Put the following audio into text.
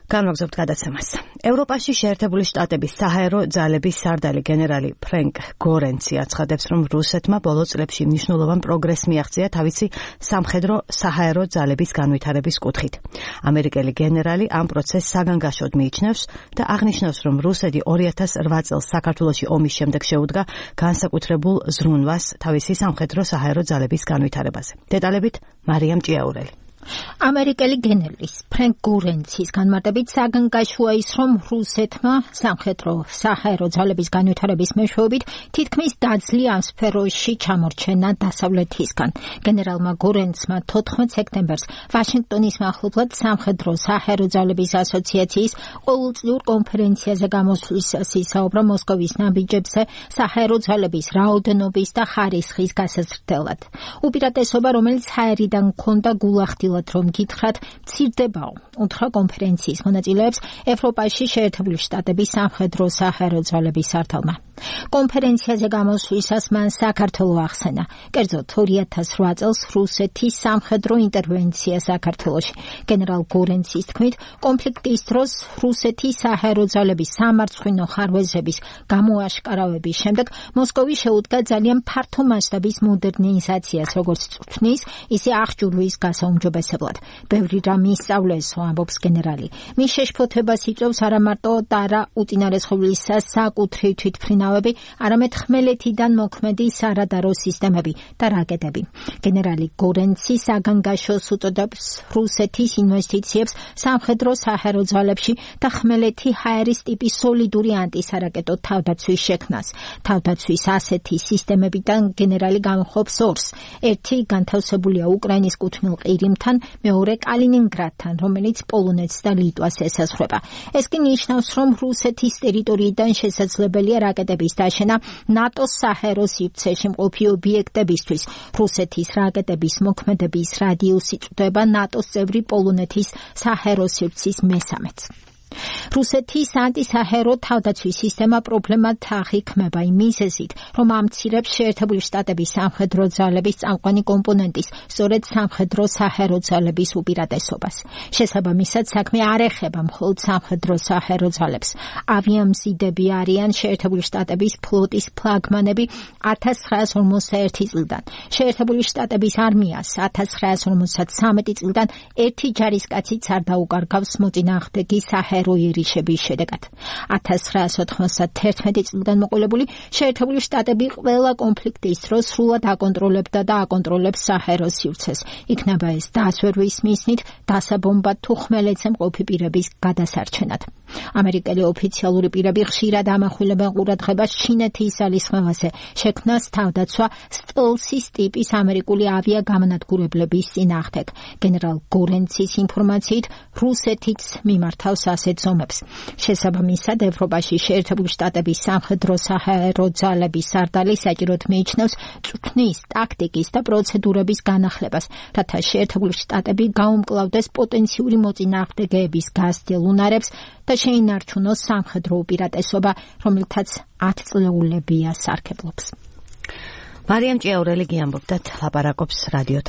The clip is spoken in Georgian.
განვაგრძობთ გადაცემას. ევროპაში შეერთებული შტატების საჰაერო ძალების სარდალი გენერალი ფრენკ გორენცი აცხადებს, რომ რუსეთმა ბოლო წლებში მნიშვნელოვან პროგრესს მიაღწია თავისი სამხედრო საჰაერო ძალების განვითარების კუთხით. ამერიკელი გენერალი ამ პროცესს საგანგაშოდ მიიჩნევს და აღნიშნავს, რომ რუსეთი 2008 წელს საქართველოში ომის შემდეგ შეუდგა განსაკუთრებულ ზრუნვას თავისი სამხედრო საჰაერო ძალების განვითარებაზე. დეტალებით მარიამ ჭიაურელი. ამერიკელი გენერლის ფრენკ გორენცის განმარტებით საგანგაშოა ის, რომ რუსეთმა სამხედრო საჰაერო ძალების განვითარების მეშვეობით თითქმის დაძლია ამ სფეროში ჩამორჩენა დასავლეთისგან. გენერალმა გორენცმა 14 სექტემბერს ვაშინგტონის მახლობლად სამხედრო საჰაერო ძალების ასოციაციის ყოველწლიურ კონფერენციაზე გამოსვლისას ისაუბრა მოსკოვის ნაბიჯებზე საჰაერო ძალების რაოდენობის და ხარისხის გასაზრდელად. უპირატესობა, რომელიც ჰაერიდან ჰქონდა გულახდილად რომ გითხრათ, მცირდებაო, უთხრა კონფერენციის მონაწილეებს ევროპაში შეერთებული შტატების სამხედრო საჰაერო ძალების სარდალმა. კონფერენციაზე გამოსვლისას მან საქართველო ახსენა. კერძოდ 2008 წელს რუსეთის სამხედრო ინტერვენცია საქართველოში. გენერალ გორენცის თქმით, კონფლიქტის დროს რუსეთის საჰაერო ძალების სამარცხვინო ხარვეზების გამოაშკარავების შემდეგ მოსკოვი შეუდგა ძალიან ფართო მასშტაბის მოდერნიზაციას, როგორც წვრთნის, ისე აღჭურვის გასაუმჯობესებლად. ბევრი რამ ისწავლესო, ამბობს გენერალი. მის შეშფოთებას იწვევს არა მარტო ტარა უწინარესხობლისა საკუთრივ თვითმფრინავები, არამედ ხმელეთიდან მოქმედი სარადარო სისტემები და რაკეტები. გენერალი გორენცი საგანგაშოს უწოდებს რუსეთის ინვესტიციებს სამხედრო საჰაერო ძალებში და ხმელეთი ჰაერის ტიპის სოლიდური ანტისარაკეტო თავდაცვის შექმნას. თავდაცვის ასეთი სისტემებიდან გენერალი გამხობს ორს. ერთი განთავსებულია უკრაინის კუთვნილ ყირიმთან, მეორე კალინინგრადთან, რომელიც პოლონეთს და ლიტვას ესაზღვრება. ეს კი ნიშნავს, რომ რუსეთის ტერიტორიიდან შესაძლებელია რაკეტების დაშენა ნატოს საჰაერო სივრცეში მყოფი ობიექტებისთვის. რუსეთის რაკეტების მოქმედების რადიუსი ჭდება ნატოს წევრი პოლონეთის საჰაერო სივრცის მესამედს. რუსეთის ანტისაჰაერო თავდაცვის სისტემა პრობლემად აღიქმება იმ მიზეზით, რომ ამცირებს შეერთებული შტატების სამხედრო ძალების წამყვანი კომპონენტის, სწორედ სამხედრო საჰაერო ძალების უპირატესობას. შესაბამისად, საქმე არ ეხება მხოლოდ სამხედრო საჰაერო ძალებს. ავიამზიდები არიან შეერთებული შტატების ფლოტის ფლაგმანები 1951 წლიდან. შეერთებული შტატების არმიას 1953 წლიდან ერთი ჯარისკაციც არ დაუკარგავს მოწინააღმდეგის საჰაერო იერიშების შედეგად. 1991 წლიდან მოყოლებული შეერთებული შტატები ყველა კონფლიქტის დროს სრულად აკონტროლებდა და აკონტროლებს საჰაერო სივრცეს. იქნება ეს დასვერვის მიზნით, დასაბომბად თუ ხმელეთზე მყოფი პირების გადასარჩენად. ამერიკელი ოფიციალური პირები ხშირად ამახვილებენ ყურადღებას ჩინეთის ძალისხმევაზე, შექმნას თავდაცვა სტელსის ტიპის ამერიკული ავიაგამონადგურებლების წინააღმდეგ. გენერალ გორენცის ინფორმაციით, რუსეთიც მიმართავს ასეთ ზომებს. შესაბამისად, ევროპაში შეერთებული შტატების სამხედრო საჰაერო ძალების სარდალი საჭიროდ მიიჩნევს წვრთნის, ტაქტიკის და პროცედურების განახლებას, რათა შეერთებული შტატები გაუმკლავდეს პოტენციური მოწინააღმდეგეების გასდელ უნარებს და შეინარჩუნოს სამხედრო უპირატესობა, რომელთაც 10 წლეულებია სარგებლობს. მარიამ ჭიაურელი გიამბობდათ, ლაპარაკობს რადიო